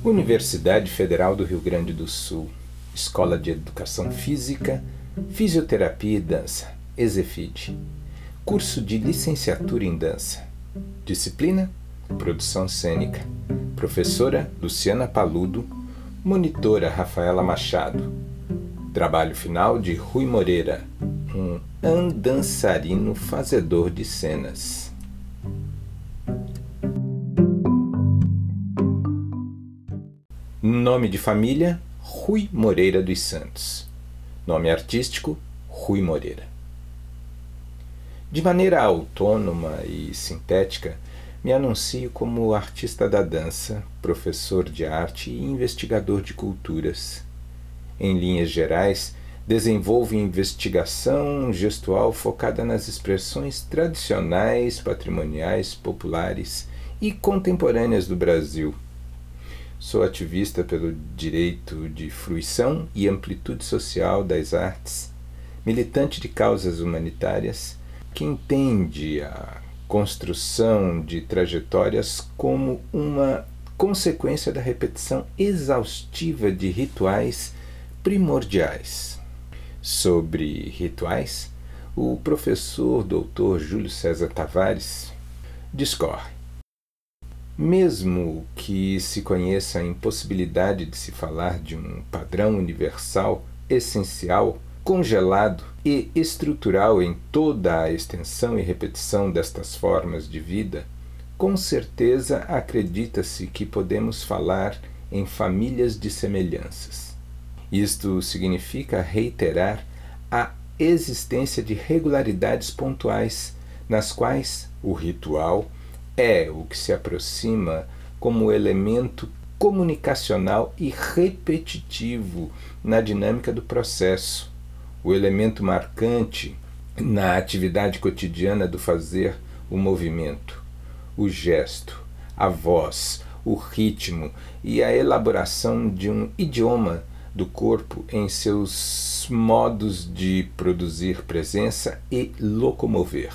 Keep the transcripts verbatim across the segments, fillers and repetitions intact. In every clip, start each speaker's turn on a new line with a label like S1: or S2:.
S1: Universidade Federal do Rio Grande do Sul, Escola de Educação Física, Fisioterapia e Dança, ESEFID. Curso de Licenciatura em Dança. Disciplina: Produção Cênica. Professora: Luciana Paludo. Monitora: Rafaela Machado. Trabalho final de Rui Moreira, um andançarino fazedor de cenas. Nome de família: Rui Moreira dos Santos. Nome artístico: Rui Moreira. De maneira autônoma e sintética, me anuncio como artista da dança, professor de arte e investigador de culturas. Em linhas gerais, desenvolvo investigação gestual focada nas expressões tradicionais, patrimoniais, populares e contemporâneas do Brasil. Sou ativista pelo direito de fruição e amplitude social das artes, militante de causas humanitárias, que entende a construção de trajetórias como uma consequência da repetição exaustiva de rituais primordiais. Sobre rituais, o professor doutor Júlio César Tavares discorre. Mesmo que se conheça a impossibilidade de se falar de um padrão universal, essencial, congelado e estrutural em toda a extensão e repetição destas formas de vida, com certeza acredita-se que podemos falar em famílias de semelhanças. Isto significa reiterar a existência de regularidades pontuais, nas quais o ritual é o que se aproxima como elemento comunicacional e repetitivo na dinâmica do processo, o elemento marcante na atividade cotidiana do fazer o movimento, o gesto, a voz, o ritmo e a elaboração de um idioma do corpo em seus modos de produzir presença e locomover.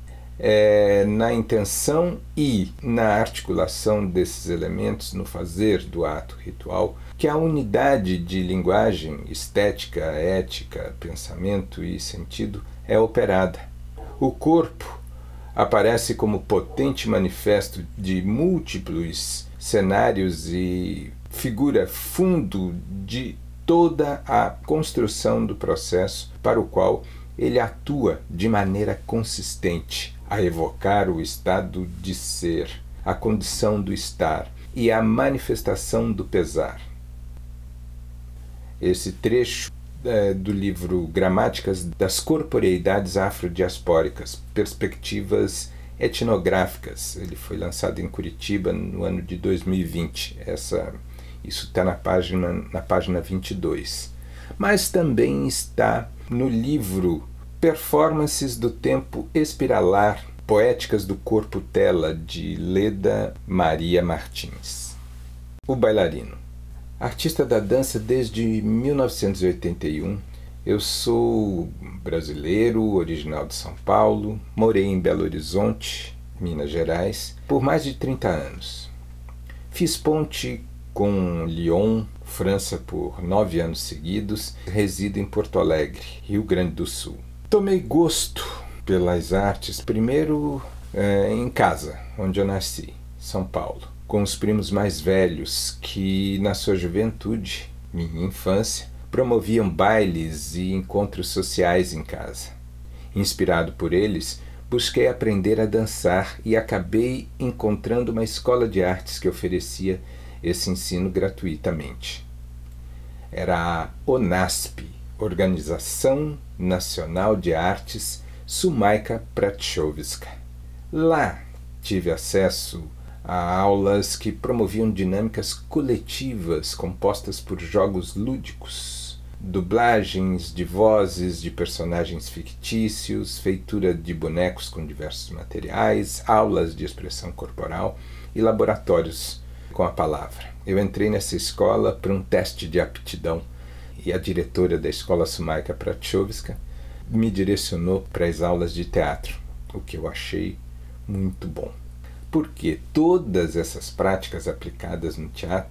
S1: É na intenção e na articulação desses elementos no fazer do ato ritual que a unidade de linguagem, estética, ética, pensamento e sentido é operada. O corpo aparece como potente manifesto de múltiplos cenários e figura fundo de toda a construção do processo para o qual ele atua de maneira consistente, a evocar o estado de ser, a condição do estar e a manifestação do pesar. Esse trecho é do livro Gramáticas das Corporeidades Afrodiaspóricas, Perspectivas Etnográficas. Ele foi lançado em Curitiba no ano de dois mil e vinte. Essa, isso está na página, na página vinte e dois. Mas também está no livro Performances do Tempo Espiralar, Poéticas do Corpo Tela, de Leda Maria Martins. O bailarino. Artista da dança desde mil novecentos e oitenta e um, eu sou brasileiro, original de São Paulo, morei em Belo Horizonte, Minas Gerais, por mais de trinta anos. Fiz ponte com Lyon, França, por nove anos seguidos, resido em Porto Alegre, Rio Grande do Sul. Tomei gosto pelas artes, primeiro é, em casa, onde eu nasci, São Paulo, com os primos mais velhos que, na sua juventude, minha infância, promoviam bailes e encontros sociais em casa. Inspirado por eles, busquei aprender a dançar e acabei encontrando uma escola de artes que oferecia esse ensino gratuitamente. Era a ONASP, Organização Nacional de Artes Sumaika Prachovska. Lá tive acesso a aulas que promoviam dinâmicas coletivas compostas por jogos lúdicos, dublagens de vozes de personagens fictícios, feitura de bonecos com diversos materiais, aulas de expressão corporal e laboratórios com a palavra. Eu entrei nessa escola para um teste de aptidão e a diretora da escola Sumaika Prachovska me direcionou para as aulas de teatro, o que eu achei muito bom. Porque todas essas práticas aplicadas no teatro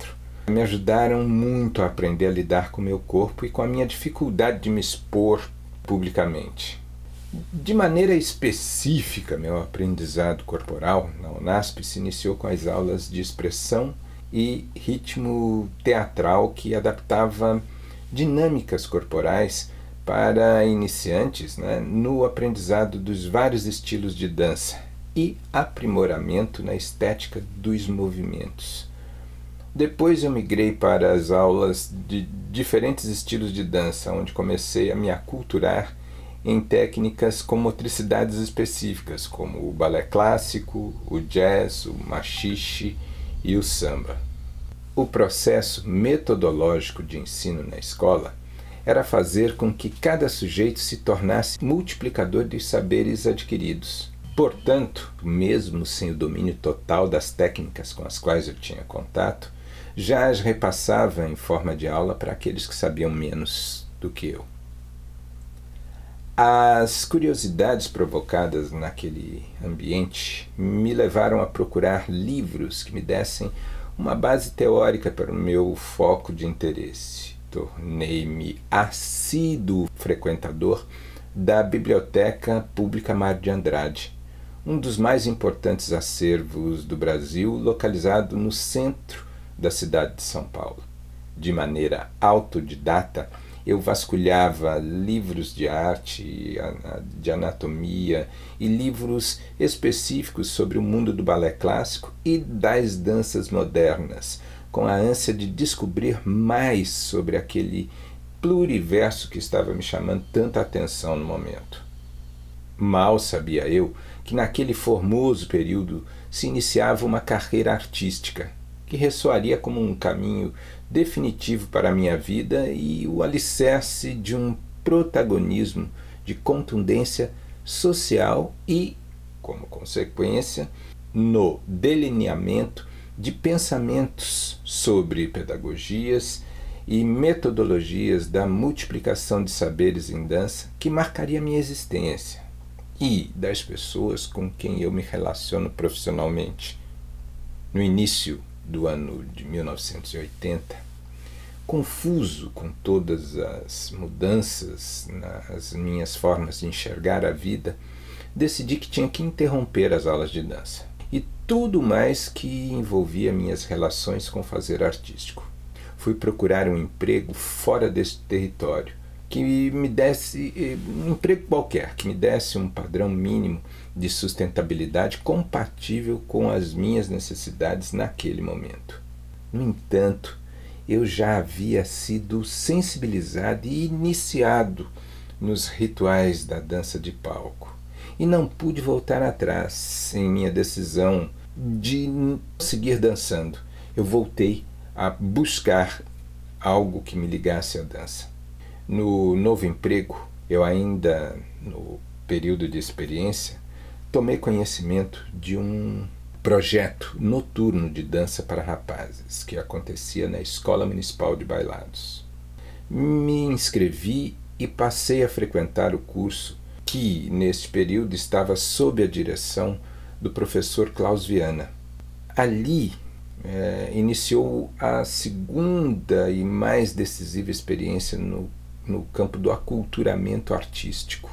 S1: me ajudaram muito a aprender a lidar com o meu corpo e com a minha dificuldade de me expor publicamente. De maneira específica, meu aprendizado corporal na Unasp se iniciou com as aulas de expressão e ritmo teatral que adaptava dinâmicas corporais para iniciantes, né, no aprendizado dos vários estilos de dança e aprimoramento na estética dos movimentos. Depois eu migrei para as aulas de diferentes estilos de dança, onde comecei a me aculturar em técnicas com motricidades específicas, como o balé clássico, o jazz, o machixe e o samba. O processo metodológico de ensino na escola era fazer com que cada sujeito se tornasse multiplicador dos saberes adquiridos. Portanto, mesmo sem o domínio total das técnicas com as quais eu tinha contato, já as repassava em forma de aula para aqueles que sabiam menos do que eu. As curiosidades provocadas naquele ambiente me levaram a procurar livros que me dessem uma base teórica para o meu foco de interesse. Tornei-me assíduo frequentador da Biblioteca Pública Mário de Andrade, um dos mais importantes acervos do Brasil, localizado no centro da cidade de São Paulo. De maneira autodidata, eu vasculhava livros de arte, de anatomia e livros específicos sobre o mundo do balé clássico e das danças modernas, com a ânsia de descobrir mais sobre aquele pluriverso que estava me chamando tanta atenção no momento. Mal sabia eu que naquele formoso período se iniciava uma carreira artística, que ressoaria como um caminho definitivo para a minha vida e o alicerce de um protagonismo de contundência social e, como consequência, no delineamento de pensamentos sobre pedagogias e metodologias da multiplicação de saberes em dança que marcaria a minha existência e das pessoas com quem eu me relaciono profissionalmente. No início do ano de mil novecentos e oitenta, confuso com todas as mudanças nas minhas formas de enxergar a vida, decidi que tinha que interromper as aulas de dança e tudo mais que envolvia minhas relações com o fazer artístico. Fui procurar um emprego fora deste território, que me desse um emprego qualquer, que me desse um padrão mínimo de sustentabilidade compatível com as minhas necessidades naquele momento. No entanto, eu já havia sido sensibilizado e iniciado nos rituais da dança de palco e não pude voltar atrás em minha decisão de seguir dançando. Eu voltei a buscar algo que me ligasse à dança. No novo emprego, eu ainda, no período de experiência, tomei conhecimento de um projeto noturno de dança para rapazes que acontecia na Escola Municipal de Bailados. Me inscrevi e passei a frequentar o curso que, neste período, estava sob a direção do professor Klaus Viana. Ali é, iniciou a segunda e mais decisiva experiência no no campo do aculturamento artístico.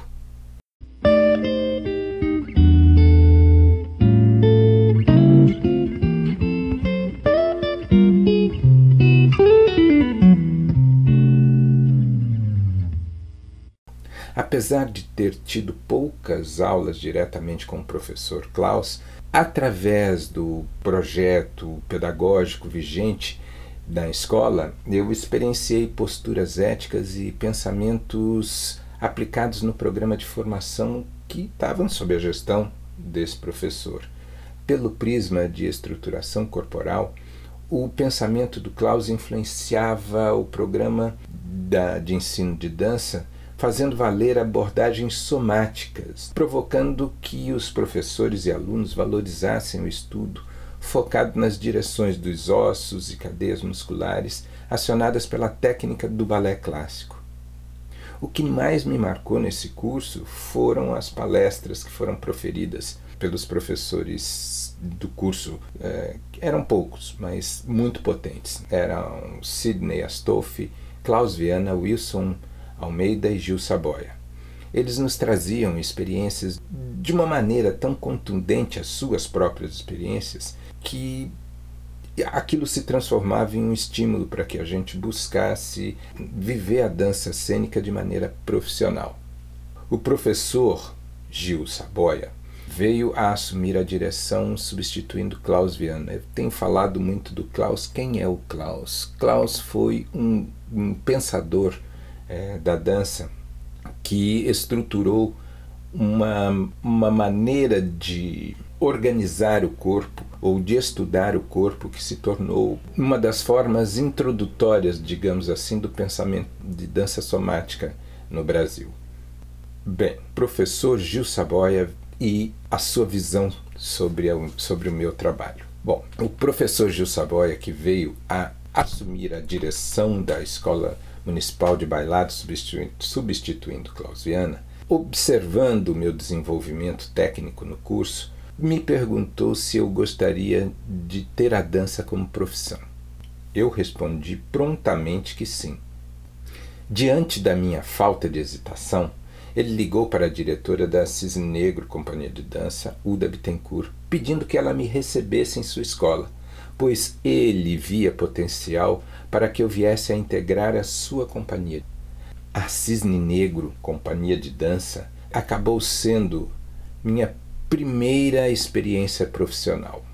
S1: Apesar de ter tido poucas aulas diretamente com o professor Klaus, através do projeto pedagógico vigente da escola, eu experienciei posturas éticas e pensamentos aplicados no programa de formação que estavam sob a gestão desse professor. Pelo prisma de estruturação corporal, o pensamento do Klaus influenciava o programa da, de ensino de dança, fazendo valer abordagens somáticas, provocando que os professores e alunos valorizassem o estudo focado nas direções dos ossos e cadeias musculares acionadas pela técnica do balé clássico. O que mais me marcou nesse curso foram as palestras que foram proferidas pelos professores do curso. É, eram poucos, mas muito potentes. Eram Sidney Astolfi, Klaus Viana, Wilson Almeida e Gil Saboia. Eles nos traziam experiências de uma maneira tão contundente, as suas próprias experiências, que aquilo se transformava em um estímulo para que a gente buscasse viver a dança cênica de maneira profissional. O professor Gil Saboia veio a assumir a direção substituindo Klaus Viana. Eu tenho falado muito do Klaus. Quem é o Klaus? Klaus foi um, um pensador é, da dança que estruturou uma, uma maneira de organizar o corpo ou de estudar o corpo que se tornou uma das formas introdutórias, digamos assim, do pensamento de dança somática no Brasil. Bem, professor Gil Saboia e a sua visão sobre, a, sobre o meu trabalho. Bom, o professor Gil Saboia, que veio a assumir a direção da Escola Municipal de Bailado, substituindo, substituindo Klaus Viana, observando o meu desenvolvimento técnico no curso, me perguntou se eu gostaria de ter a dança como profissão. Eu respondi prontamente que sim. Diante da minha falta de hesitação, ele ligou para a diretora da Cisne Negro Companhia de Dança, Uda Bittencourt, pedindo que ela me recebesse em sua escola, pois ele via potencial para que eu viesse a integrar a sua companhia. A Cisne Negro Companhia de Dança acabou sendo minha primeira experiência profissional.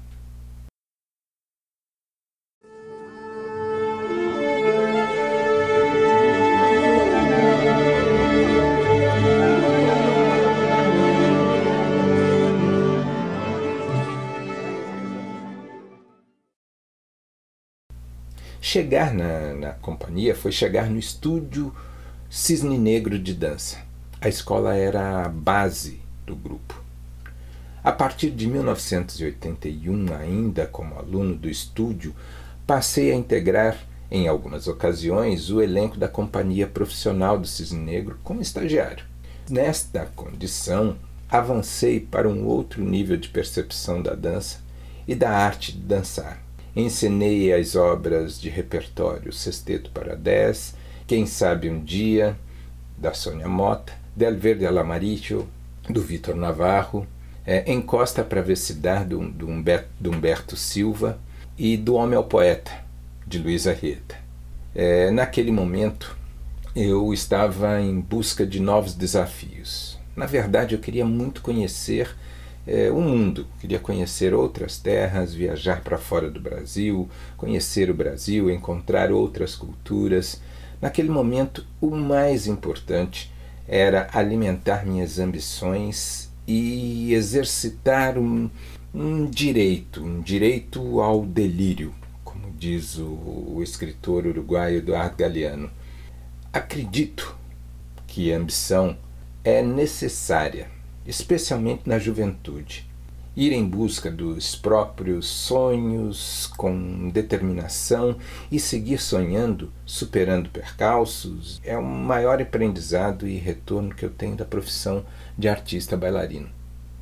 S1: Chegar na, na companhia foi chegar no estúdio Cisne Negro de Dança. A escola era a base do grupo. A partir de mil novecentos e oitenta e um, ainda como aluno do estúdio, passei a integrar, em algumas ocasiões, o elenco da companhia profissional do Cisne Negro como estagiário. Nesta condição, avancei para um outro nível de percepção da dança e da arte de dançar. Encenei as obras de repertório Sexteto para dez, Quem Sabe um Dia, da Sônia Mota, Del Verde al Amarillo, do Vitor Navarro, é, Encosta para Ver Se Dá, do, do, Humberto, do Humberto Silva, e Do Homem ao Poeta, de Luiz Arrieta. É, naquele momento, eu estava em busca de novos desafios. Na verdade, eu queria muito conhecer É, o mundo, queria conhecer outras terras, viajar para fora do Brasil, conhecer o Brasil, encontrar outras culturas. Naquele momento, o mais importante era alimentar minhas ambições e exercitar um, um direito, um direito ao delírio, como diz o, o escritor uruguaio Eduardo Galeano. Acredito que a ambição é necessária, especialmente na juventude. Ir em busca dos próprios sonhos com determinação e seguir sonhando, superando percalços, é o maior aprendizado e retorno que eu tenho da profissão de artista bailarino.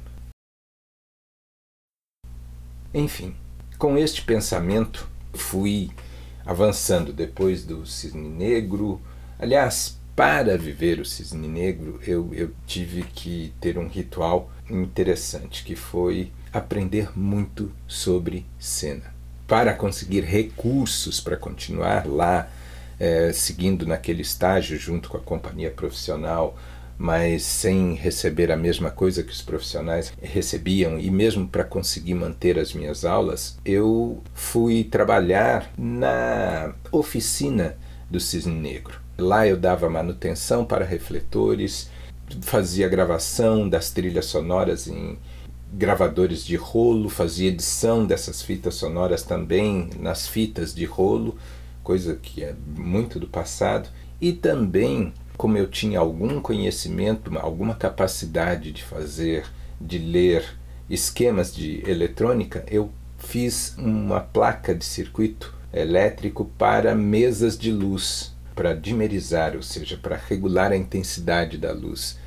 S1: Enfim, com este pensamento fui avançando depois do Cisne Negro. Aliás, para viver o Cisne Negro, eu, eu tive que ter um ritual interessante, que foi aprender muito sobre cena. Para conseguir recursos para continuar lá, é, seguindo naquele estágio junto com a companhia profissional, mas sem receber a mesma coisa que os profissionais recebiam, e mesmo para conseguir manter as minhas aulas, eu fui trabalhar na oficina do Cisne Negro. Lá eu dava manutenção para refletores, fazia gravação das trilhas sonoras em gravadores de rolo, fazia edição dessas fitas sonoras também nas fitas de rolo, coisa que é muito do passado. E também, como eu tinha algum conhecimento, alguma capacidade de fazer, de ler esquemas de eletrônica, eu fiz uma placa de circuito elétrico para mesas de luz, para dimerizar, ou seja, para regular a intensidade da luz.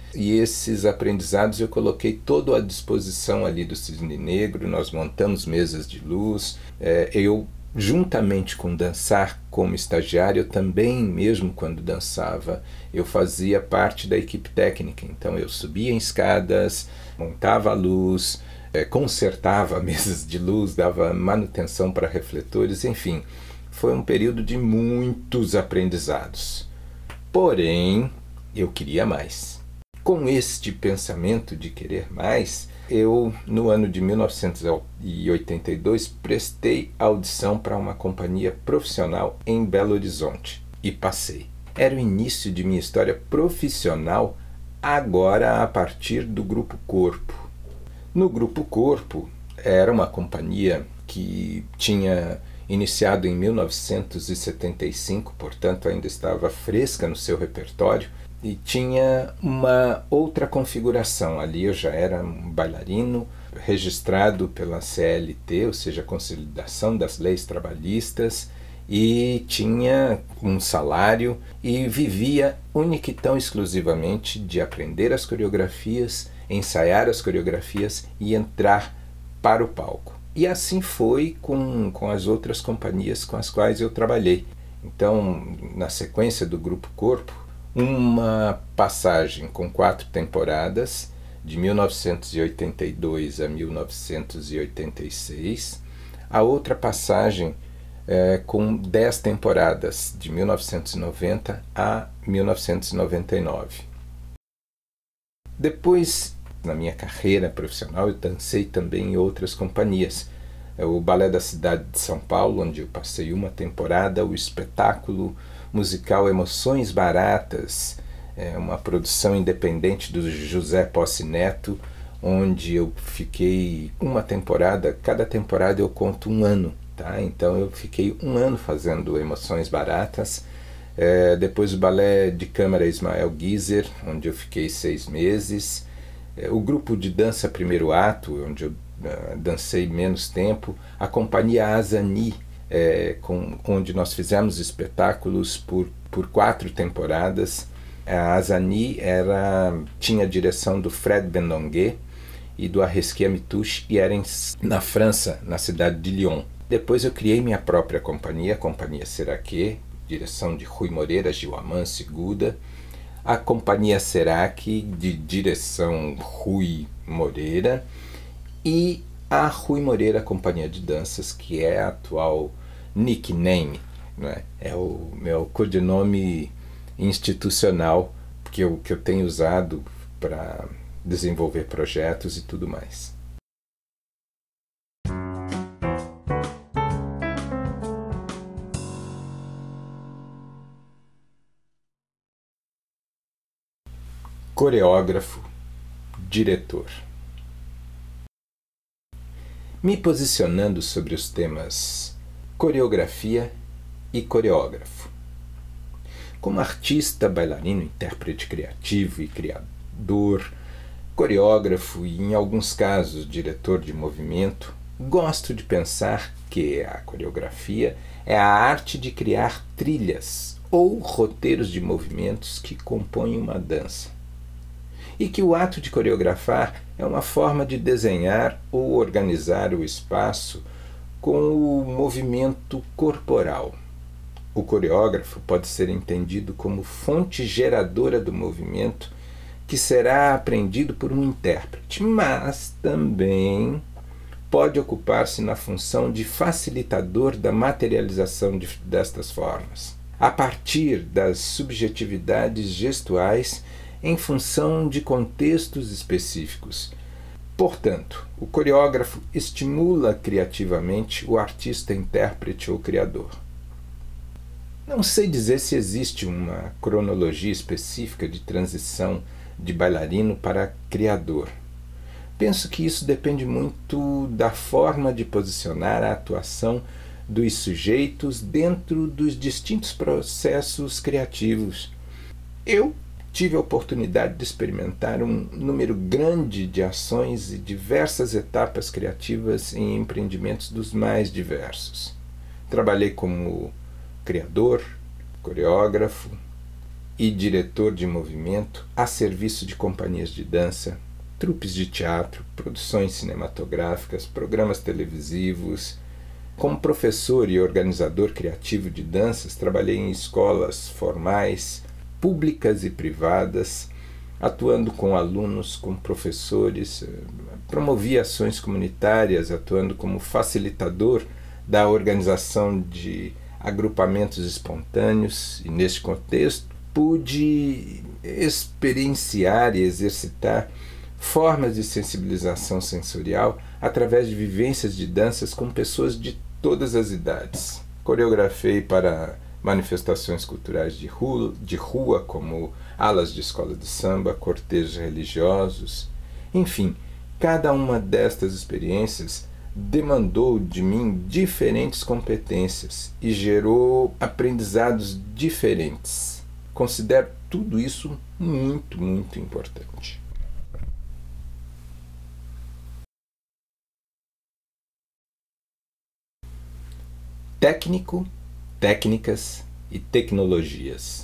S1: E esses aprendizados eu coloquei todo à disposição ali do Cisne Negro. Nós montamos mesas de luz. É, eu, juntamente com dançar como estagiário, eu também, mesmo quando dançava, eu fazia parte da equipe técnica. Então eu subia em escadas, montava a luz, é, consertava mesas de luz, dava manutenção para refletores, enfim. Foi um período de muitos aprendizados. Porém, eu queria mais. Com este pensamento de querer mais, eu, no ano de mil novecentos e oitenta e dois, prestei audição para uma companhia profissional em Belo Horizonte e passei. Era o início de minha história profissional, agora a partir do Grupo Corpo. No Grupo Corpo, era uma companhia que tinha iniciado em mil novecentos e setenta e cinco, portanto ainda estava fresca no seu repertório, e tinha uma outra configuração. Ali eu já era um bailarino registrado pela C L T, ou seja, a Consolidação das Leis Trabalhistas, e tinha um salário e vivia única e tão exclusivamente de aprender as coreografias, ensaiar as coreografias e entrar para o palco. E assim foi com, com as outras companhias com as quais eu trabalhei. Então, na sequência do Grupo Corpo, uma passagem com quatro temporadas, de mil novecentos e oitenta e dois a mil novecentos e oitenta e seis, a outra passagem é, com dez temporadas, de mil novecentos e noventa a mil novecentos e noventa e nove. Depois, na minha carreira profissional, eu dancei também em outras companhias. O Balé da Cidade de São Paulo, onde eu passei uma temporada, o espetáculo musical Emoções Baratas, é uma produção independente do José Posse Neto, onde eu fiquei uma temporada, cada temporada eu conto um ano, tá? Então eu fiquei um ano fazendo Emoções Baratas. É, depois o Balé de Câmara Ismael Guiser, onde eu fiquei seis meses. É, o grupo de dança Primeiro Ato, onde eu uh, dancei menos tempo. A companhia Azani, é, com, onde nós fizemos espetáculos por, por quatro temporadas. A Azani era, tinha a direção do Fred Bendonguet e do Arresquia Mitouche, e era em, na França, na cidade de Lyon. Depois eu criei minha própria companhia, a Companhia Seraque, direção de Rui Moreira, Gil Amâncio e Guda. A Companhia Seraque, de direção Rui Moreira. E a Rui Moreira Companhia de Danças, que é a atual nickname, né? É o meu codinome institucional que eu, que eu tenho usado para desenvolver projetos e tudo mais. Coreógrafo, diretor. Me posicionando sobre os temas coreografia e coreógrafo. Como artista, bailarino, intérprete criativo e criador, coreógrafo e, em alguns casos, diretor de movimento, gosto de pensar que a coreografia é a arte de criar trilhas ou roteiros de movimentos que compõem uma dança. E que o ato de coreografar é uma forma de desenhar ou organizar o espaço com o movimento corporal. O coreógrafo pode ser entendido como fonte geradora do movimento que será aprendido por um intérprete, mas também pode ocupar-se na função de facilitador da materialização de, destas formas, a partir das subjetividades gestuais em função de contextos específicos. Portanto, o coreógrafo estimula criativamente o artista, intérprete ou criador. Não sei dizer se existe uma cronologia específica de transição de bailarino para criador. Penso que isso depende muito da forma de posicionar a atuação dos sujeitos dentro dos distintos processos criativos. Eu tive a oportunidade de experimentar um número grande de ações e diversas etapas criativas em empreendimentos dos mais diversos. Trabalhei como criador, coreógrafo e diretor de movimento a serviço de companhias de dança, trupes de teatro, produções cinematográficas, programas televisivos. Como professor e organizador criativo de danças, trabalhei em escolas formais, públicas e privadas, atuando com alunos, com professores, promovi ações comunitárias, atuando como facilitador da organização de agrupamentos espontâneos, e neste contexto pude experienciar e exercitar formas de sensibilização sensorial através de vivências de danças com pessoas de todas as idades. Coreografei para manifestações culturais de rua, de rua, como alas de escola de samba, cortejos religiosos. Enfim, cada uma destas experiências demandou de mim diferentes competências e gerou aprendizados diferentes. Considero tudo isso muito, muito importante. Técnico, técnicas e tecnologias.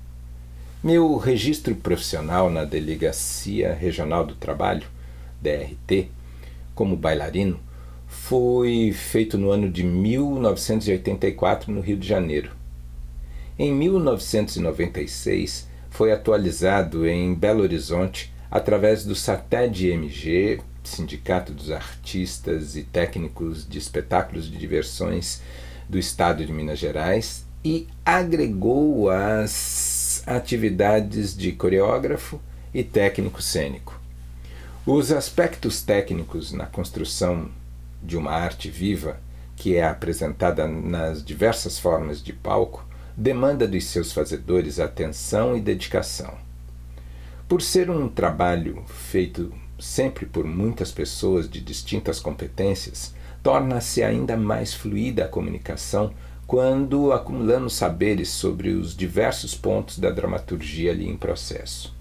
S1: Meu registro profissional na Delegacia Regional do Trabalho, D R T, como bailarino, foi feito no ano de mil novecentos e oitenta e quatro no Rio de Janeiro. Em mil novecentos e noventa e seis foi atualizado em Belo Horizonte através do SATED-M G, Sindicato dos Artistas e Técnicos de Espetáculos de Diversões do Estado de Minas Gerais, e agregou as atividades de coreógrafo e técnico cênico. Os aspectos técnicos na construção de uma arte viva, que é apresentada nas diversas formas de palco, demanda dos seus fazedores atenção e dedicação. Por ser um trabalho feito sempre por muitas pessoas de distintas competências, torna-se ainda mais fluida a comunicação quando acumulamos saberes sobre os diversos pontos da dramaturgia ali em processo.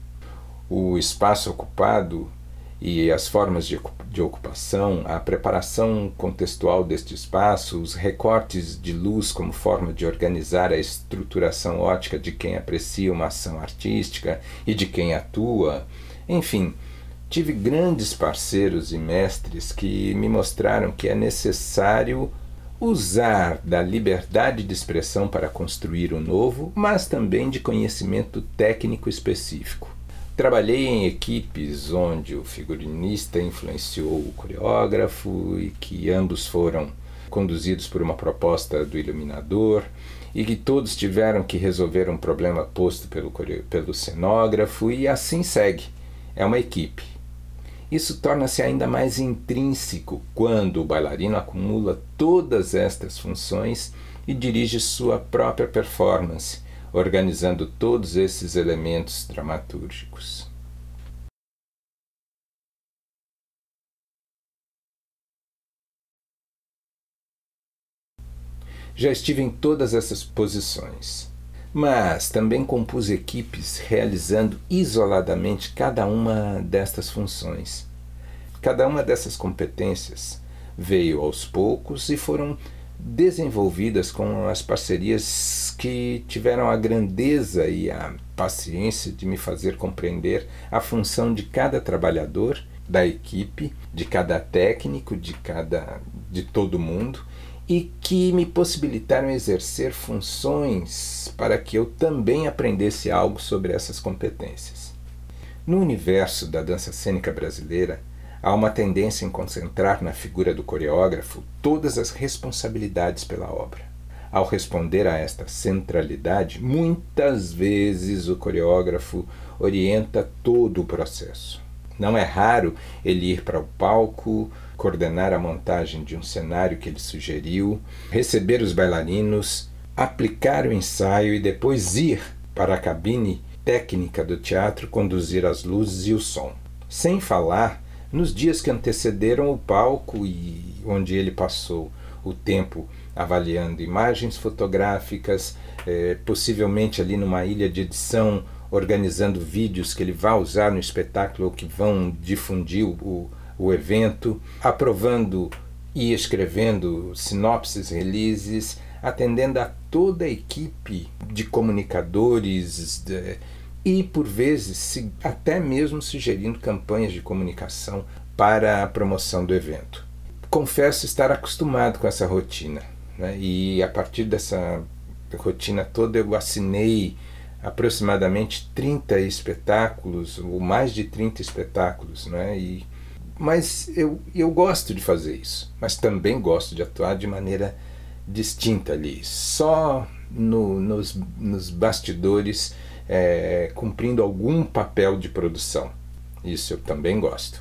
S1: O espaço ocupado e as formas de, de ocupação, a preparação contextual deste espaço, os recortes de luz como forma de organizar a estruturação ótica de quem aprecia uma ação artística e de quem atua, enfim, tive grandes parceiros e mestres que me mostraram que é necessário usar da liberdade de expressão para construir o novo, mas também de conhecimento técnico específico. Trabalhei em equipes onde o figurinista influenciou o coreógrafo e que ambos foram conduzidos por uma proposta do iluminador e que todos tiveram que resolver um problema posto pelo, pelo cenógrafo, e assim segue. É uma equipe. Isso torna-se ainda mais intrínseco quando o bailarino acumula todas estas funções e dirige sua própria performance, organizando todos esses elementos dramatúrgicos. Já estive em todas essas posições, mas também compus equipes realizando isoladamente cada uma destas funções. Cada uma dessas competências veio aos poucos e foram desenvolvidas com as parcerias que tiveram a grandeza e a paciência de me fazer compreender a função de cada trabalhador da equipe, de cada técnico, de cada de todo mundo, e que me possibilitaram exercer funções para que eu também aprendesse algo sobre essas competências. No universo da dança cênica brasileira, há uma tendência em concentrar na figura do coreógrafo todas as responsabilidades pela obra. Ao responder a esta centralidade, muitas vezes o coreógrafo orienta todo o processo. Não é raro ele ir para o palco, coordenar a montagem de um cenário que ele sugeriu, receber os bailarinos, aplicar o ensaio e depois ir para a cabine técnica do teatro conduzir as luzes e o som. Sem falar nos dias que antecederam o palco e onde ele passou o tempo avaliando imagens fotográficas, eh, possivelmente ali numa ilha de edição, organizando vídeos que ele vai usar no espetáculo ou que vão difundir o, o evento, aprovando ia escrevendo sinopses, releases, atendendo a toda a equipe de comunicadores de, e, por vezes, se, até mesmo sugerindo campanhas de comunicação para a promoção do evento. Confesso estar acostumado com essa rotina, né? E a partir dessa rotina toda eu assinei aproximadamente trinta espetáculos, ou mais de trinta espetáculos, né? E, mas eu, eu gosto de fazer isso, mas também gosto de atuar de maneira distinta ali, só no, nos, nos bastidores, é, cumprindo algum papel de produção. Isso eu também gosto.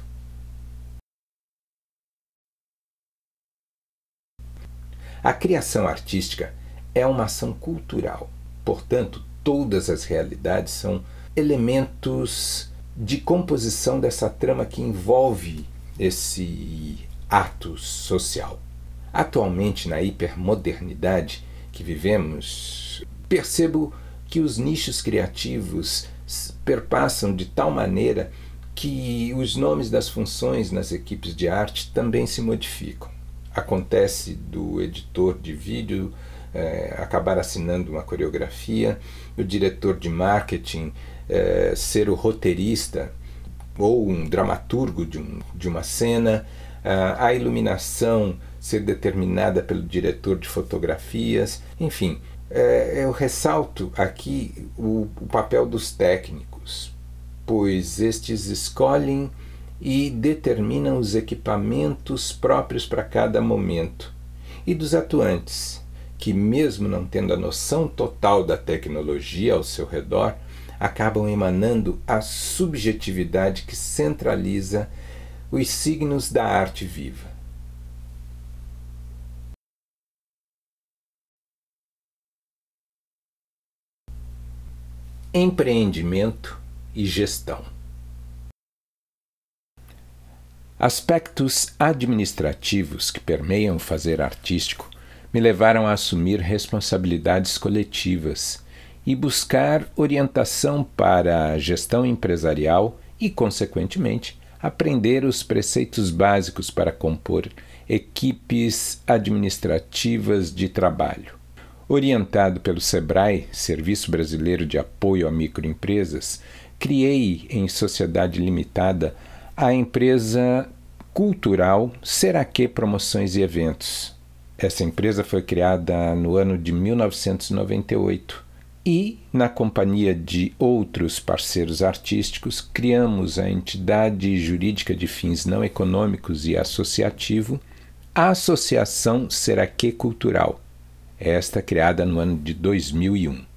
S1: A criação artística é uma ação cultural, portanto, todas as realidades são elementos de composição dessa trama que envolve esse ato social. Atualmente, na hipermodernidade que vivemos, percebo que os nichos criativos perpassam de tal maneira que os nomes das funções nas equipes de arte também se modificam. Acontece do editor de vídeo é, acabar assinando uma coreografia, o diretor de marketing é, ser o roteirista ou um dramaturgo de, um, de uma cena, a iluminação ser determinada pelo diretor de fotografias, enfim. É, eu ressalto aqui o, o papel dos técnicos, pois estes escolhem e determinam os equipamentos próprios para cada momento, e dos atuantes, que mesmo não tendo a noção total da tecnologia ao seu redor, acabam emanando a subjetividade que centraliza os signos da arte viva. Empreendimento e gestão. Aspectos administrativos que permeiam o fazer artístico me levaram a assumir responsabilidades coletivas e buscar orientação para a gestão empresarial e, consequentemente, aprender os preceitos básicos para compor equipes administrativas de trabalho. Orientado pelo SEBRAE, Serviço Brasileiro de Apoio a Microempresas, criei em sociedade limitada a empresa cultural Seraque Promoções e Eventos. Essa empresa foi criada no ano de mil novecentos e noventa e oito e, na companhia de outros parceiros artísticos, criamos a entidade jurídica de fins não econômicos e associativo, a Associação Seraque Cultural, esta criada no ano de dois mil e um.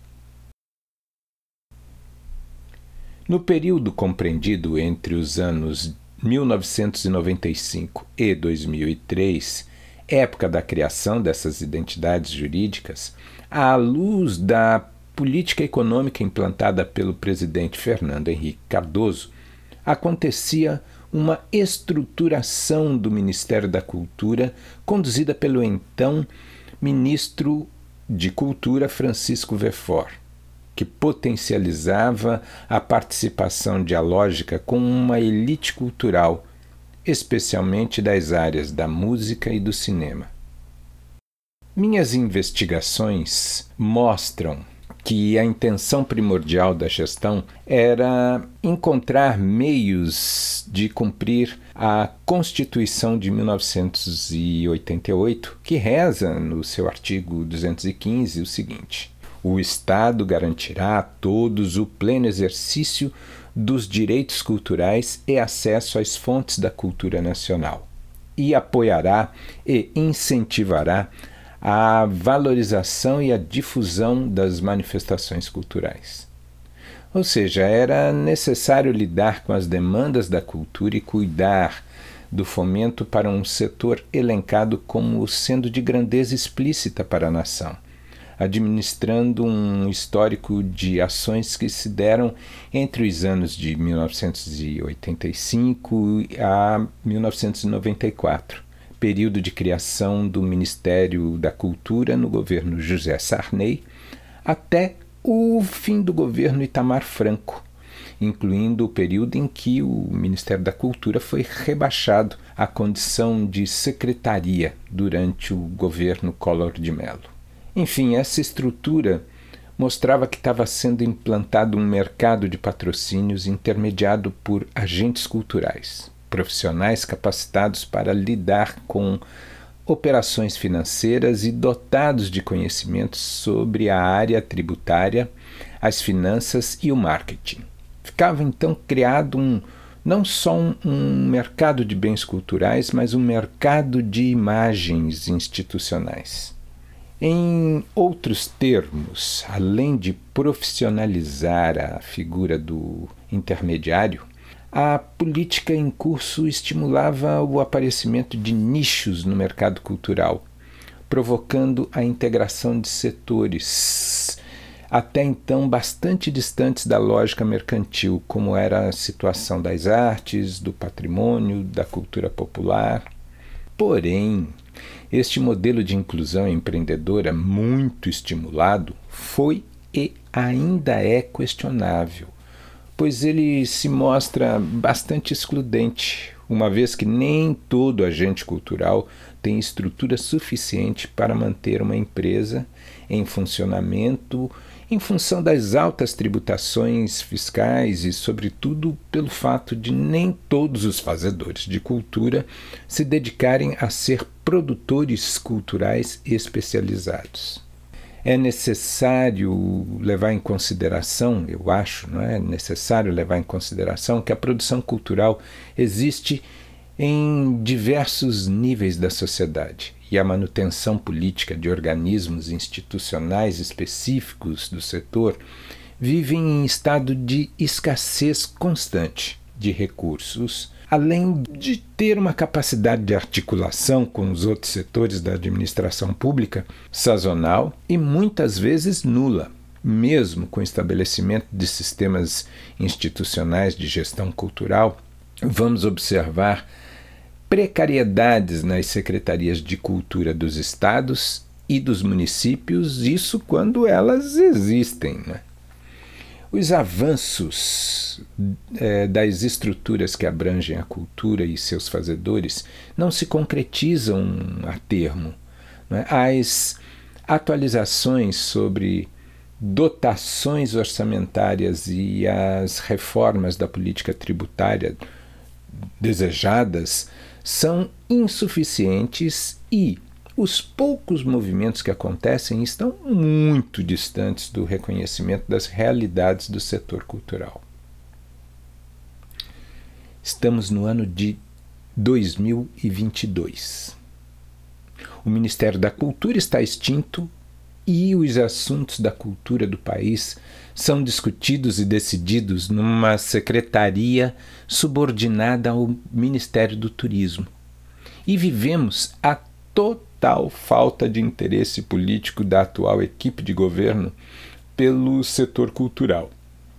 S1: No período compreendido entre os anos mil novecentos e noventa e cinco e dois mil e três, época da criação dessas identidades jurídicas, à luz da política econômica implantada pelo presidente Fernando Henrique Cardoso, acontecia uma estruturação do Ministério da Cultura conduzida pelo então ministro de Cultura Francisco Verfort, que potencializava a participação dialógica com uma elite cultural, especialmente das áreas da música e do cinema. Minhas investigações mostram que a intenção primordial da gestão era encontrar meios de cumprir a Constituição de mil novecentos e oitenta e oito, que reza no seu artigo duzentos e quinze o seguinte: o Estado garantirá a todos o pleno exercício dos direitos culturais e acesso às fontes da cultura nacional, e apoiará e incentivará a valorização e a difusão das manifestações culturais. Ou seja, era necessário lidar com as demandas da cultura e cuidar do fomento para um setor elencado como sendo de grandeza explícita para a nação, administrando um histórico de ações que se deram entre os anos de mil novecentos e oitenta e cinco a mil novecentos e noventa e quatro, período de criação do Ministério da Cultura no governo José Sarney, até o fim do governo Itamar Franco, incluindo o período em que o Ministério da Cultura foi rebaixado à condição de secretaria durante o governo Collor de Mello. Enfim, essa estrutura mostrava que estava sendo implantado um mercado de patrocínios intermediado por agentes culturais, profissionais capacitados para lidar com operações financeiras e dotados de conhecimentos sobre a área tributária, as finanças e o marketing. Ficava então criado um, não só um, um mercado de bens culturais, mas um mercado de imagens institucionais. Em outros termos, além de profissionalizar a figura do intermediário, a política em curso estimulava o aparecimento de nichos no mercado cultural, provocando a integração de setores até então bastante distantes da lógica mercantil, como era a situação das artes, do patrimônio, da cultura popular. Porém, este modelo de inclusão empreendedora muito estimulado foi e ainda é questionável, pois ele se mostra bastante excludente, uma vez que nem todo agente cultural tem estrutura suficiente para manter uma empresa em funcionamento em função das altas tributações fiscais e, sobretudo, pelo fato de nem todos os fazedores de cultura se dedicarem a ser produtores culturais especializados. É necessário levar em consideração, eu acho, não é necessário levar em consideração que a produção cultural existe em diversos níveis da sociedade e a manutenção política de organismos institucionais específicos do setor vive em estado de escassez constante de recursos, além de ter uma capacidade de articulação com os outros setores da administração pública sazonal e muitas vezes nula, mesmo com o estabelecimento de sistemas institucionais de gestão cultural. Vamos observar precariedades nas secretarias de cultura dos estados e dos municípios, isso quando elas existem, né? Os avanços é, das estruturas que abrangem a cultura e seus fazedores não se concretizam a termo, né? As atualizações sobre dotações orçamentárias e as reformas da política tributária desejadas são insuficientes e os poucos movimentos que acontecem estão muito distantes do reconhecimento das realidades do setor cultural. Estamos no ano de dois mil e vinte e dois. O Ministério da Cultura está extinto e os assuntos da cultura do país são discutidos e decididos numa secretaria subordinada ao Ministério do Turismo. E vivemos a total falta de interesse político da atual equipe de governo pelo setor cultural.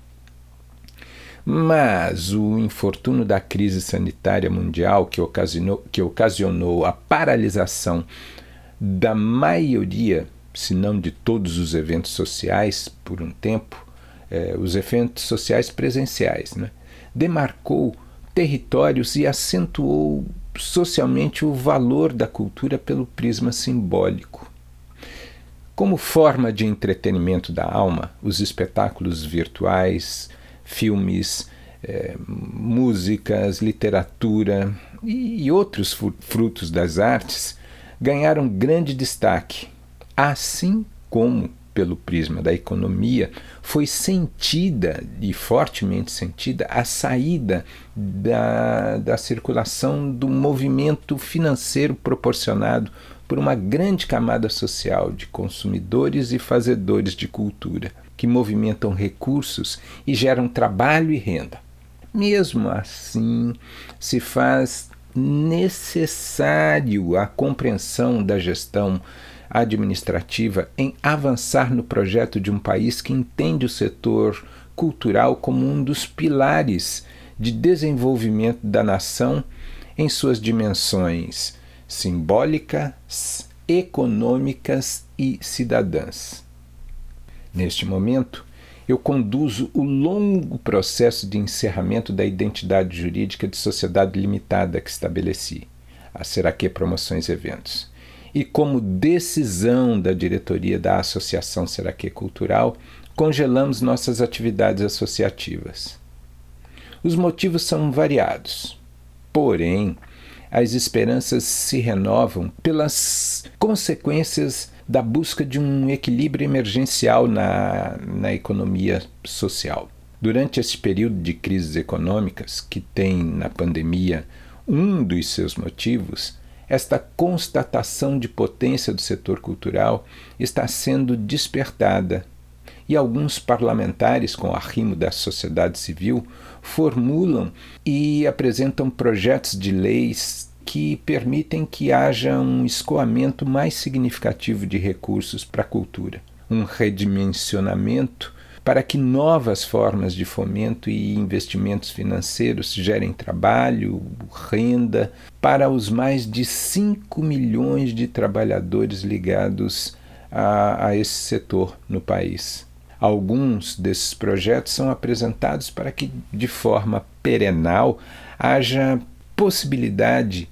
S1: Mas o infortúnio da crise sanitária mundial que ocasionou, que ocasionou a paralisação da maioria, se não de todos os eventos sociais por um tempo, eh, os eventos sociais presenciais, né, demarcou territórios e acentuou socialmente o valor da cultura pelo prisma simbólico. Como forma de entretenimento da alma, os espetáculos virtuais, filmes, eh, músicas, literatura e, e outros frutos das artes ganharam grande destaque, assim como, pelo prisma da economia, foi sentida e fortemente sentida a saída da, da circulação do movimento financeiro proporcionado por uma grande camada social de consumidores e fazedores de cultura, que movimentam recursos e geram trabalho e renda. Mesmo assim, se faz necessário a compreensão da gestão administrativa em avançar no projeto de um país que entende o setor cultural como um dos pilares de desenvolvimento da nação em suas dimensões simbólicas, econômicas e cidadãs. Neste momento, eu conduzo o longo processo de encerramento da identidade jurídica de sociedade limitada que estabeleci, a Seraque Promoções e Eventos. E como decisão da diretoria da Associação Seraque Cultural, congelamos nossas atividades associativas. Os motivos são variados, porém, as esperanças se renovam pelas consequências da busca de um equilíbrio emergencial na, na economia social. Durante esse período de crises econômicas, que tem na pandemia um dos seus motivos, esta constatação de potência do setor cultural está sendo despertada e alguns parlamentares, com arrimo da sociedade civil, formulam e apresentam projetos de leis que permitem que haja um escoamento mais significativo de recursos para a cultura, um redimensionamento para que novas formas de fomento e investimentos financeiros gerem trabalho, renda para os mais de cinco milhões de trabalhadores ligados a, a esse setor no país. Alguns desses projetos são apresentados para que, de forma perenal, haja possibilidade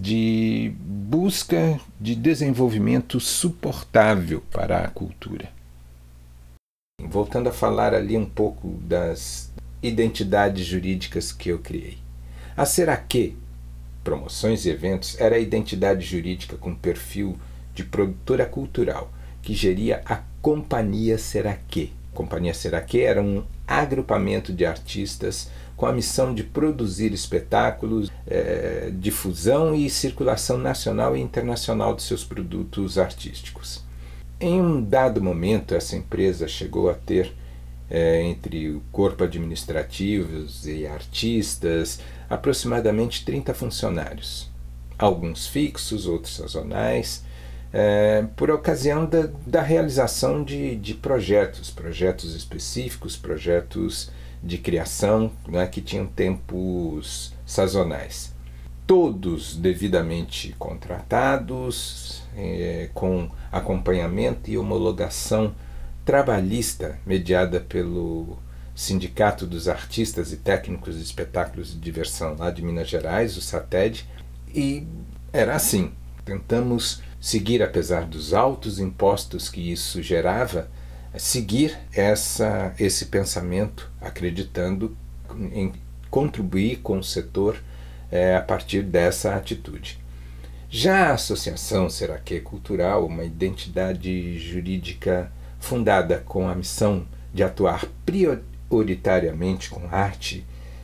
S1: de busca de desenvolvimento suportável para a cultura. Voltando a falar ali um pouco das identidades jurídicas que eu criei. A Seraque Promoções e Eventos era a identidade jurídica com perfil de produtora cultural, que geria a Companhia Seraque. A Companhia Seraque era um agrupamento de artistas com a missão de produzir espetáculos, é, difusão e circulação nacional e internacional de seus produtos artísticos. Em um dado momento, essa empresa chegou a ter, é, entre o corpo administrativo e artistas, aproximadamente trinta funcionários, alguns fixos, outros sazonais, é, por ocasião da, da realização de, de projetos, projetos específicos, projetos de criação, né, que tinham tempos sazonais. Todos devidamente contratados, é, com acompanhamento e homologação trabalhista mediada pelo Sindicato dos Artistas e Técnicos de Espetáculos de Diversão lá de Minas Gerais, o SATED, e era assim. Tentamos seguir, apesar dos altos impostos que isso gerava, seguir essa, esse pensamento, acreditando em contribuir com o setor é, a partir dessa atitude. Já a Associação Seraque Cultural, uma identidade jurídica fundada com a missão de atuar prioritariamente com arte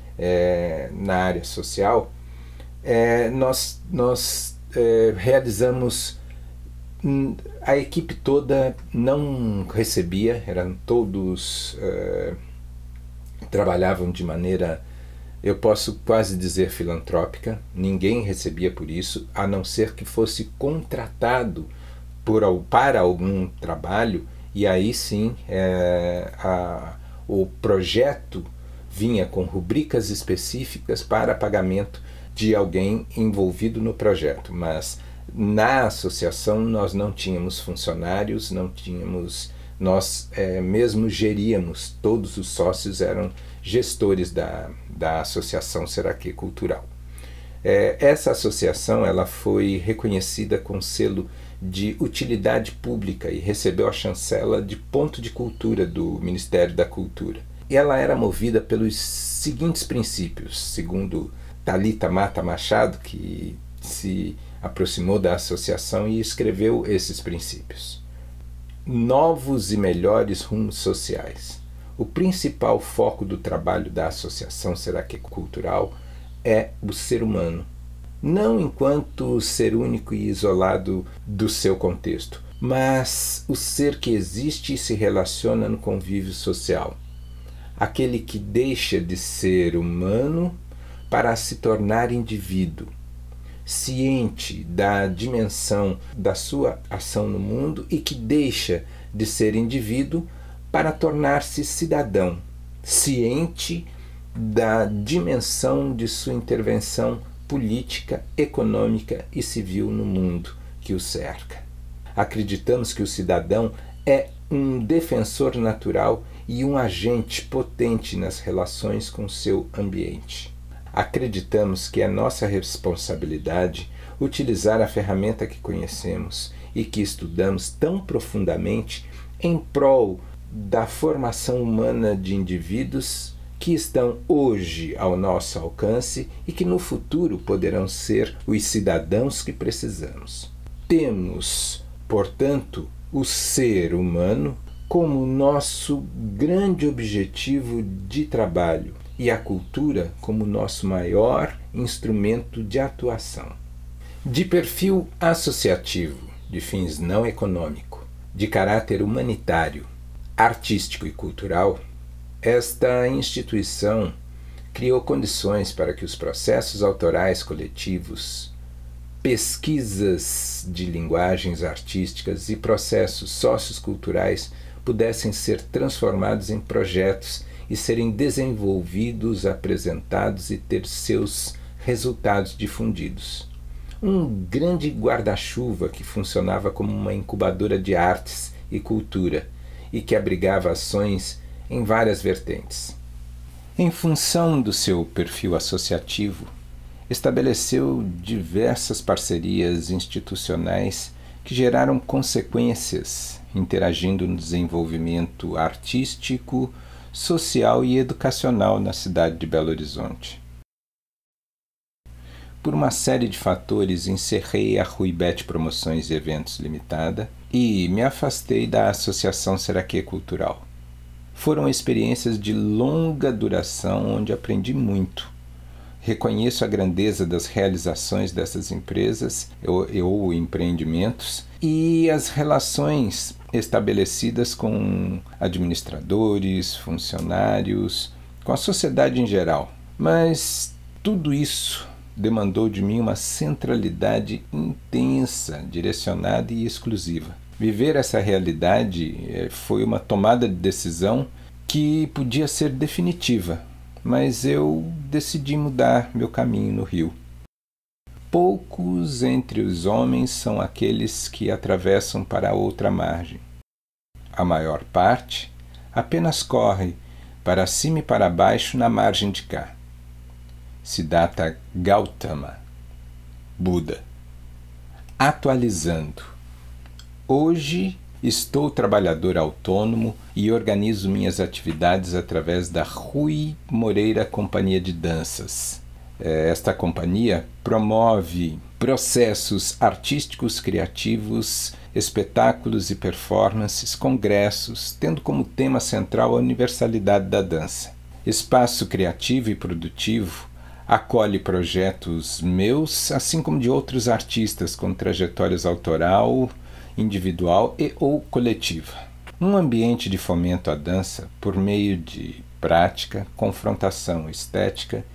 S1: é, na área social, é, nós, nós é, realizamos. A equipe toda não recebia, eram todos, é, trabalhavam de maneira, eu posso quase dizer, filantrópica. Ninguém recebia por isso, a não ser que fosse contratado por, para algum trabalho, e aí sim é, a, o projeto vinha com rubricas específicas para pagamento de alguém envolvido no projeto, mas na associação nós não tínhamos funcionários, não tínhamos, nós é, mesmo geríamos, todos os sócios eram gestores da, da Associação Seraque Cultural. É, essa associação ela foi reconhecida com selo de utilidade pública e recebeu a chancela de ponto de cultura do Ministério da Cultura. E ela era movida pelos seguintes princípios, segundo Thalita Mata Machado, que se aproximou da associação e escreveu esses princípios. Novos e melhores rumos sociais. O principal foco do trabalho da Associação Seraque Cultural é o ser humano, não enquanto ser único e isolado do seu contexto, mas o ser que existe e se relaciona no convívio social, aquele que deixa de ser humano para se tornar indivíduo, ciente da dimensão da sua ação no mundo e que deixa de ser indivíduo para tornar-se cidadão, ciente da dimensão de sua intervenção política, econômica e civil no mundo que o cerca. Acreditamos que o cidadão é um defensor natural e um agente potente nas relações com seu ambiente. Acreditamos que é nossa responsabilidade utilizar a ferramenta que conhecemos e que estudamos tão profundamente em prol da formação humana de indivíduos que estão hoje ao nosso alcance e que no futuro poderão ser os cidadãos que precisamos. Temos, portanto, o ser humano como nosso grande objetivo de trabalho e a cultura como nosso maior instrumento de atuação. De perfil associativo, de fins não econômico, de caráter humanitário, artístico e cultural, esta instituição criou condições para que os processos autorais coletivos, pesquisas de linguagens artísticas e processos socioculturais pudessem ser transformados em projetos e serem desenvolvidos, apresentados e ter seus resultados difundidos. Um grande guarda-chuva que funcionava como uma incubadora de artes e cultura e que abrigava ações em várias vertentes. Em função do seu perfil associativo, estabeleceu diversas parcerias institucionais que geraram consequências, interagindo no desenvolvimento artístico, social e educacional na cidade de Belo Horizonte. Por uma série de fatores, encerrei a Ruibete Promoções e Eventos Limitada e me afastei da Associação Seraquê Cultural. Foram experiências de longa duração onde aprendi muito. Reconheço a grandeza das realizações dessas empresas ou, ou empreendimentos e as relações estabelecidas com administradores, funcionários, com a sociedade em geral. Mas tudo isso demandou de mim uma centralidade intensa, direcionada e exclusiva. Viver essa realidade foi uma tomada de decisão que podia ser definitiva, mas eu decidi mudar meu caminho no Rio. Poucos entre os homens são aqueles que atravessam para a outra margem. A maior parte apenas corre para cima e para baixo na margem de cá. Siddhartha Gautama, Buda. Atualizando. Hoje estou trabalhador autônomo e organizo minhas atividades através da Rui Moreira Companhia de Danças. Esta companhia promove processos artísticos criativos, espetáculos e performances, congressos, tendo como tema central a universalidade da dança. Espaço criativo e produtivo acolhe projetos meus, assim como de outros artistas com trajetórias autoral, individual e ou coletiva. Um ambiente de fomento à dança por meio de prática, confrontação estética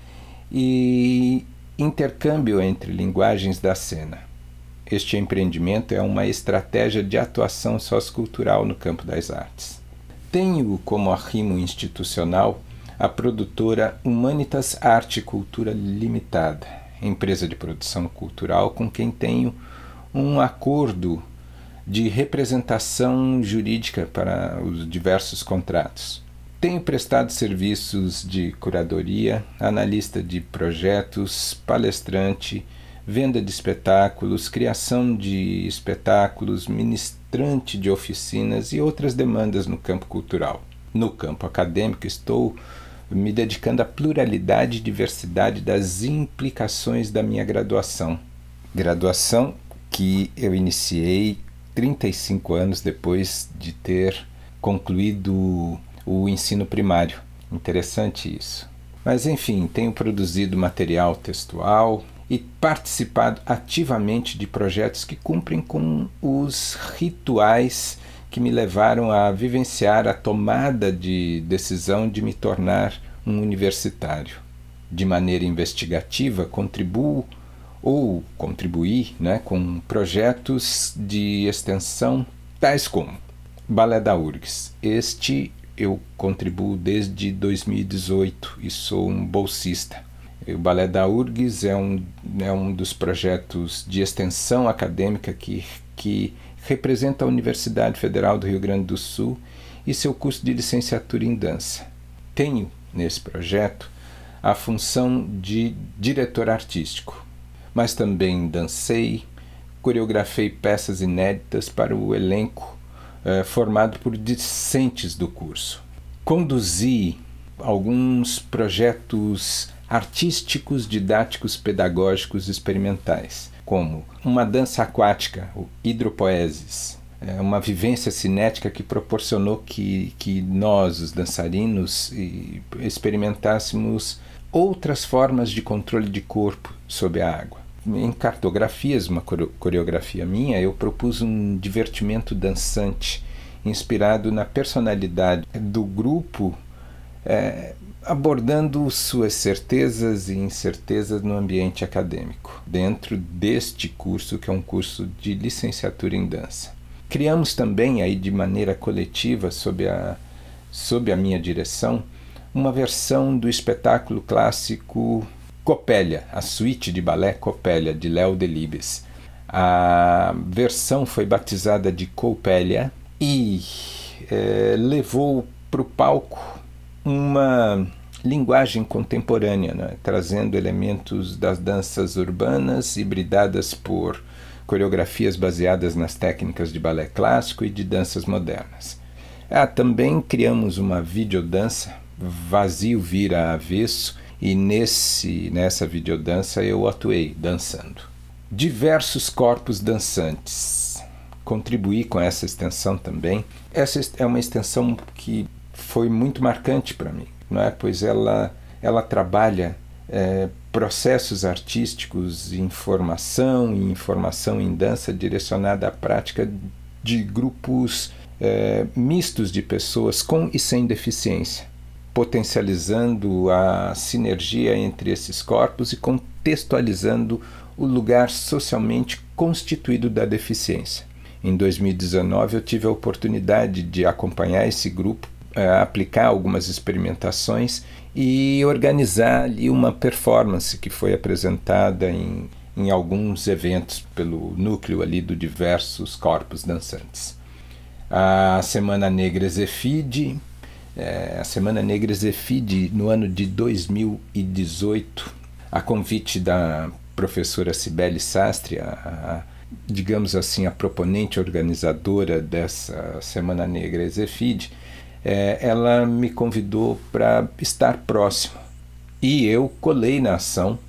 S1: e intercâmbio entre linguagens da cena. Este empreendimento é uma estratégia de atuação sociocultural no campo das artes. Tenho como arrimo institucional a produtora Humanitas Arte e Cultura Limitada, empresa de produção cultural com quem tenho um acordo de representação jurídica para os diversos contratos. Tenho prestado serviços de curadoria, analista de projetos, palestrante, venda de espetáculos, criação de espetáculos, ministrante de oficinas e outras demandas no campo cultural. No campo acadêmico, estou me dedicando à pluralidade e diversidade das implicações da minha graduação. Graduação que eu iniciei trinta e cinco anos depois de ter concluído o ensino primário. Interessante isso. Mas enfim, tenho produzido material textual e participado ativamente de projetos que cumprem com os rituais que me levaram a vivenciar a tomada de decisão de me tornar um universitário. De maneira investigativa, contribuo ou contribuí né, com projetos de extensão tais como Balé da U R G S. Este eu contribuo desde dois mil e dezoito e sou um bolsista. O Balé da U R G S é um, é um dos projetos de extensão acadêmica que, que representa a Universidade Federal do Rio Grande do Sul e seu curso de licenciatura em dança. Tenho, nesse projeto, a função de diretor artístico, mas também dancei, coreografei peças inéditas para o elenco eh, formado por discentes do curso. Conduzi alguns projetos artísticos, didáticos, pedagógicos experimentais, como uma dança aquática, o hidropoesis, é uma vivência cinética que proporcionou que, que nós, os dançarinos, experimentássemos outras formas de controle de corpo sob a água. Em Cartografias, uma coreografia minha, eu propus um divertimento dançante inspirado na personalidade do grupo, é, abordando suas certezas e incertezas no ambiente acadêmico, dentro deste curso, que é um curso de licenciatura em dança. Criamos também, aí de maneira coletiva, sob a, sob a minha direção, uma versão do espetáculo clássico Coppelia, a suíte de balé Coppelia, de Léo Delibes. A versão foi batizada de Coppelia e é, levou para o palco uma linguagem contemporânea, né? Trazendo elementos das danças urbanas hibridadas por coreografias baseadas nas técnicas de balé clássico e de danças modernas. Ah, também criamos uma videodança, Vazio Vira Avesso, e nesse, nessa videodança eu atuei dançando. Diversos corpos dançantes. Contribuí com essa extensão também. Essa é uma extensão que foi muito marcante para mim, não é? Pois ela, ela trabalha é, processos artísticos em formação e informação em dança direcionada à prática de grupos é, mistos de pessoas com e sem deficiência, potencializando a sinergia entre esses corpos e contextualizando o lugar socialmente constituído da deficiência. Em dois mil e dezenove eu tive a oportunidade de acompanhar esse grupo, aplicar algumas experimentações e organizar ali uma performance que foi apresentada em, em alguns eventos pelo núcleo ali do diversos corpos dançantes. A Semana Negra Exefide, é, a Semana Negra Exefide no ano de dois mil e dezoito, a convite da professora Cibele Sastre, a, a, digamos assim, a proponente organizadora dessa Semana Negra Exefide, É, ela me convidou para estar próximo e eu colei na ação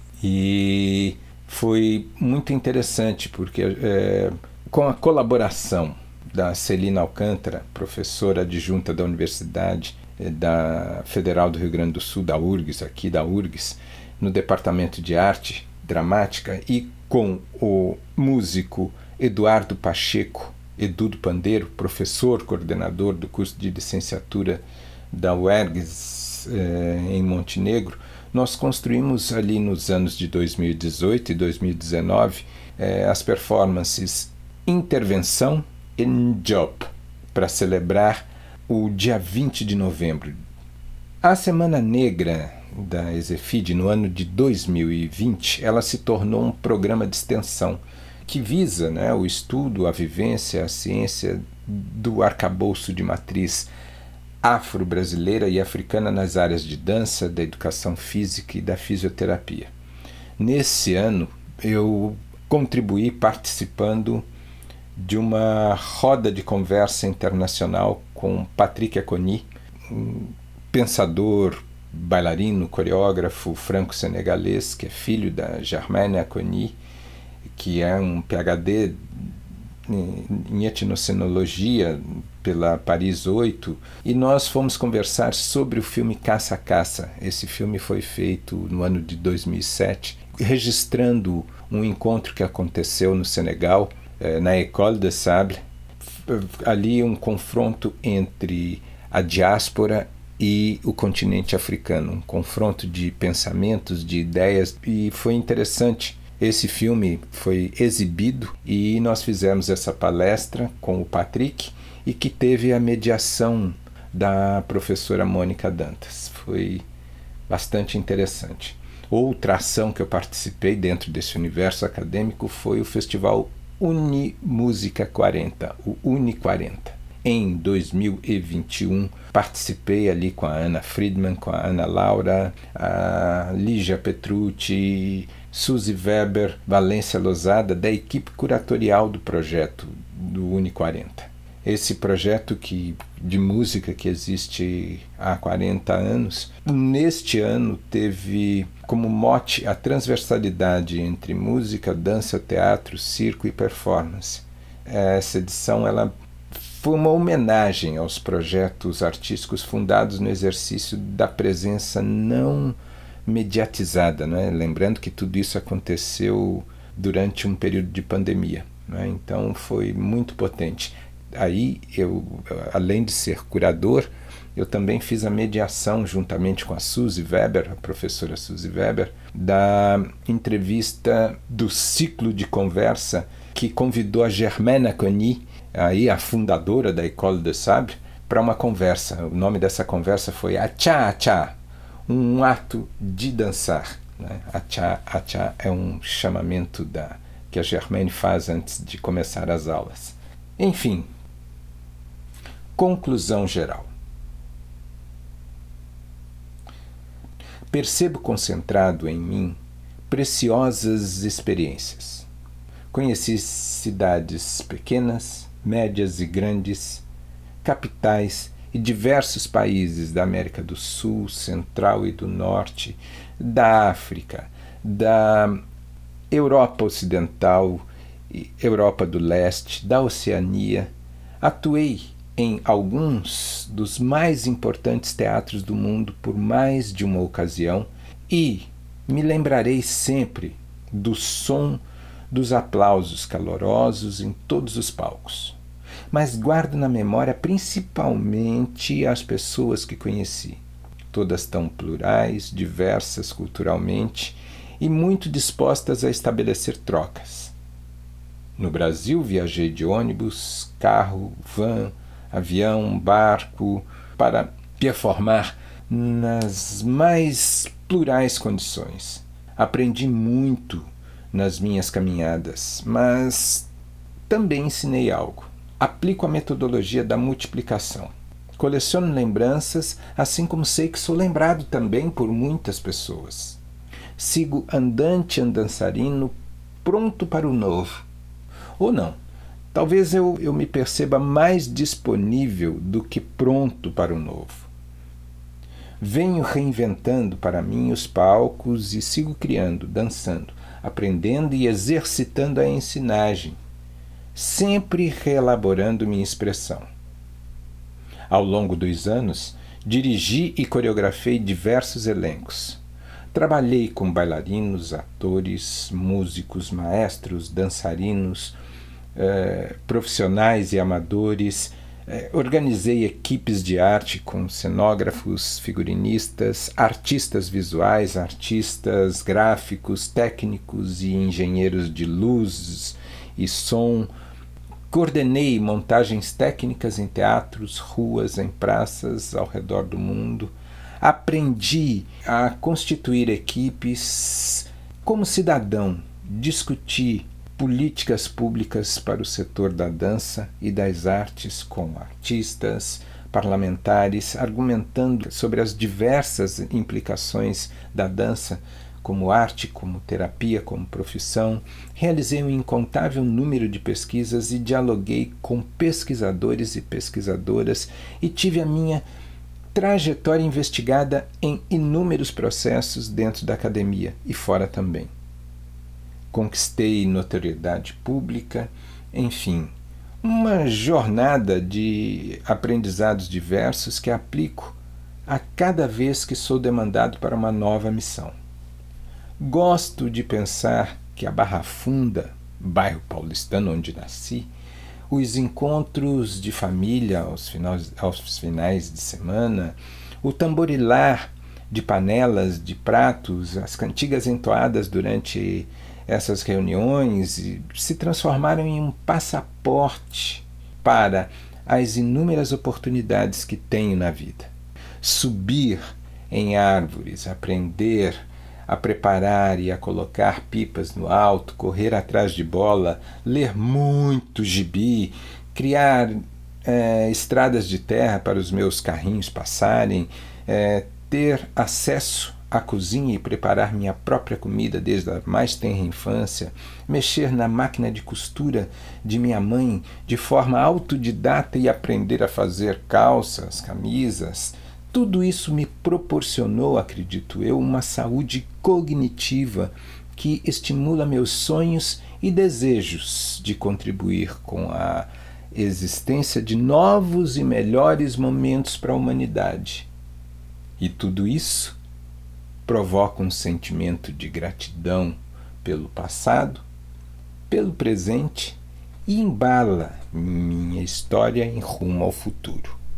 S1: e foi muito interessante porque é, com a colaboração da Celina Alcântara, professora adjunta da Universidade é, da Federal do Rio Grande do Sul, da U R G S, aqui da U R G S, no Departamento de Arte Dramática, e com o músico Eduardo Pacheco, Edu do Pandeiro, professor coordenador do curso de licenciatura da U E R G S eh, em Montenegro, nós construímos ali nos anos de dois mil e dezoito e dois mil e dezenove eh, as performances Intervenção e Job, para celebrar o dia vinte de novembro. A Semana Negra da Exefide, no ano de dois mil e vinte, ela se tornou um programa de extensão que visa, né, o estudo, a vivência, a ciência do arcabouço de matriz afro-brasileira e africana nas áreas de dança, da educação física e da fisioterapia. Nesse ano, eu contribuí participando de uma roda de conversa internacional com Patrick Aconi, um pensador, bailarino, coreógrafo franco-senegalês, que é filho da Germaine Aconi, que é um P H D em etnocenologia pela Paris oito, e nós fomos conversar sobre o filme Caça a Caça. Esse filme foi feito no ano de dois mil e sete, registrando um encontro que aconteceu no Senegal, na École de Sable, ali um confronto entre a diáspora e o continente africano, um confronto de pensamentos, de ideias, e foi interessante. Esse filme foi exibido e nós fizemos essa palestra com o Patrick, e que teve a mediação da professora Mônica Dantas. Foi bastante interessante. Outra ação que eu participei dentro desse universo acadêmico foi o Festival Unimúsica quarenta, o Uni quarenta. em dois mil e vinte e um. Participei ali com a Ana Friedman, com a Ana Laura, a Lígia Petrucci, Suzy Weber, Valência Lozada, da equipe curatorial do projeto do Uni quarenta. Esse projeto que, de música que existe há quarenta anos, neste ano teve como mote a transversalidade entre música, dança, teatro, circo e performance. Essa edição ela foi uma homenagem aos projetos artísticos fundados no exercício da presença não mediatizada, né? Lembrando que tudo isso aconteceu durante um período de pandemia, né? Então foi muito potente. Aí, eu, além de ser curador, eu também fiz a mediação, juntamente com a Suzy Weber, a professora Suzy Weber, da entrevista do ciclo de conversa que convidou a Germaine Acogny, aí a fundadora da École des Sables, para uma conversa. O nome dessa conversa foi Atcha Atcha, um ato de dançar, né? Atcha Atcha é um chamamento da, que a Germaine faz antes de começar as aulas. Enfim, conclusão geral. Percebo concentrado em mim preciosas experiências. Conheci cidades pequenas, médias e grandes, capitais e diversos países da América do Sul, Central e do Norte, da África, da Europa Ocidental, Europa do Leste, da Oceania. Atuei em alguns dos mais importantes teatros do mundo por mais de uma ocasião e me lembrarei sempre do som dos aplausos calorosos em todos os palcos. Mas guardo na memória principalmente as pessoas que conheci, todas tão plurais, diversas culturalmente e muito dispostas a estabelecer trocas. No Brasil viajei de ônibus, carro, van, avião, barco, para performar nas mais plurais condições. Aprendi muito nas minhas caminhadas, mas também ensinei algo. Aplico a metodologia da multiplicação. Coleciono lembranças, assim como sei que sou lembrado também por muitas pessoas. Sigo andante andançarino, pronto para o novo. Ou não. Talvez eu, eu me perceba mais disponível do que pronto para o novo. Venho reinventando para mim os palcos e sigo criando, dançando, aprendendo e exercitando a ensinagem, sempre reelaborando minha expressão. Ao longo dos anos, dirigi e coreografei diversos elencos. Trabalhei com bailarinos, atores, músicos, maestros, dançarinos, Eh, profissionais e amadores, eh, organizei equipes de arte com cenógrafos, figurinistas, artistas visuais, artistas gráficos, técnicos e engenheiros de luz e som. Coordenei montagens técnicas em teatros, ruas, em praças ao redor do mundo. Aprendi a constituir equipes. Como cidadão, discuti políticas públicas para o setor da dança e das artes com artistas, parlamentares, argumentando sobre as diversas implicações da dança como arte, como terapia, como profissão. Realizei um incontável número de pesquisas e dialoguei com pesquisadores e pesquisadoras e tive a minha trajetória investigada em inúmeros processos dentro da academia e fora também. Conquistei notoriedade pública, enfim, uma jornada de aprendizados diversos que aplico a cada vez que sou demandado para uma nova missão. Gosto de pensar que a Barra Funda, bairro paulistano onde nasci, os encontros de família aos finais, aos finais de semana, o tamborilar de panelas, de pratos, as cantigas entoadas durante essas reuniões se transformaram em um passaporte para as inúmeras oportunidades que tenho na vida. Subir em árvores, aprender a preparar e a colocar pipas no alto, correr atrás de bola, ler muito gibi, criar é, estradas de terra para os meus carrinhos passarem, é, ter acesso à cozinha e preparar minha própria comida desde a mais tenra infância, mexer na máquina de costura de minha mãe de forma autodidata e aprender a fazer calças, camisas. Tudo isso me proporcionou, acredito eu, uma saúde cognitiva que estimula meus sonhos e desejos de contribuir com a existência de novos e melhores momentos para a humanidade. E tudo isso provoca um sentimento de gratidão pelo passado, pelo presente e embala minha história em rumo ao futuro.